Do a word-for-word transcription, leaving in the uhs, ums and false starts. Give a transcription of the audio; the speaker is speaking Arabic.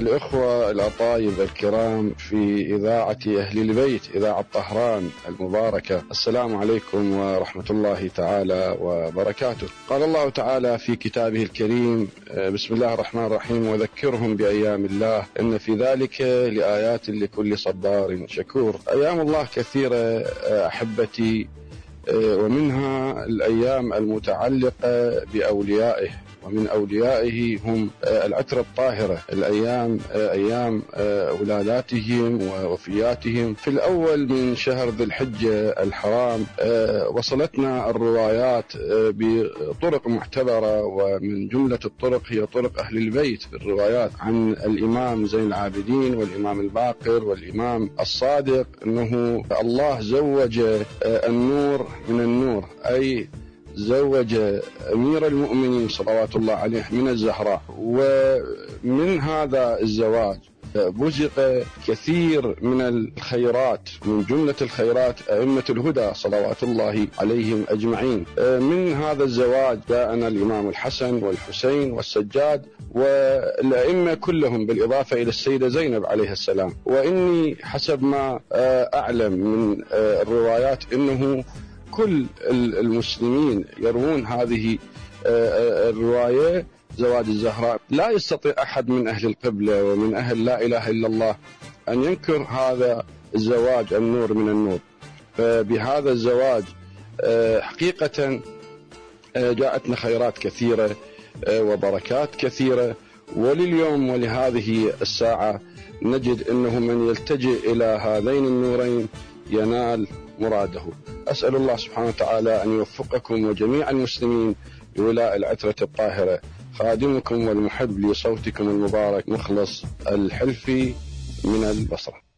الإخوة الأطايب الكرام في إذاعة أهل البيت، إذاعة طهران المباركة، السلام عليكم ورحمة الله تعالى وبركاته. قال الله تعالى في كتابه الكريم: بسم الله الرحمن الرحيم: وذكرهم بأيام الله إن في ذلك لآيات لكل صبار شكور. أيام الله كثيرة أحبتي، ومنها الأيام المتعلقة بأوليائه، ومن أوليائه هم العترة الطاهرة، الأيام أيام ولاداتهم ووفياتهم. في الأول من شهر ذي الحجة الحرام وصلتنا الروايات بطرق معتبرة، ومن جملة الطرق هي طرق أهل البيت في الروايات عن الإمام زين العابدين والإمام الباقر والإمام الصادق أنه الله زوج النور من النور، أي زوج أمير المؤمنين صلوات الله عليه من الزهراء. ومن هذا الزواج بزق كثير من الخيرات، من جملة الخيرات أئمة الهدى صلوات الله عليهم أجمعين. من هذا الزواج جاءنا الإمام الحسن والحسين والسجاد والأئمة كلهم، بالإضافة إلى السيدة زينب عليه السلام. وإني حسب ما أعلم من الروايات أنه كل المسلمين يروون هذه الرواية، زواج الزهراء. لا يستطيع أحد من أهل القبلة ومن أهل لا إله إلا الله أن ينكر هذا الزواج، النور من النور. فبهذا الزواج حقيقة جاءتنا خيرات كثيرة وبركات كثيرة، ولليوم ولهذه الساعة نجد أنه من يلتجئ إلى هذين النورين ينال مراده. أسأل الله سبحانه وتعالى أن يوفقكم وجميع المسلمين لولاء العترة الطاهرة. خادمكم والمحب لصوتكم المبارك مخلص الحلفي من البصرة.